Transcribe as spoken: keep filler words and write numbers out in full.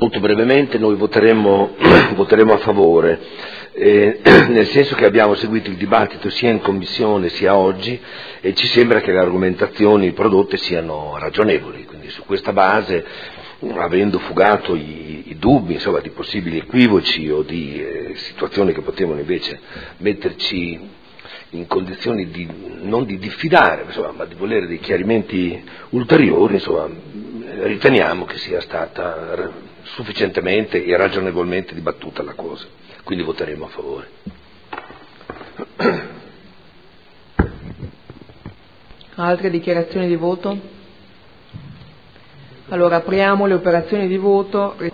Molto brevemente noi voteremo, voteremo a favore, eh, nel senso che abbiamo seguito il dibattito sia in Commissione sia oggi e ci sembra che le argomentazioni prodotte siano ragionevoli, quindi su questa base, avendo fugato i, i dubbi insomma, di possibili equivoci o di eh, situazioni che potevano invece metterci in condizioni di, non di diffidare, insomma, ma di volere dei chiarimenti ulteriori, insomma, riteniamo che sia stata sufficientemente e ragionevolmente dibattuta la cosa, quindi voteremo a favore. Altre dichiarazioni di voto? Allora apriamo le operazioni di voto.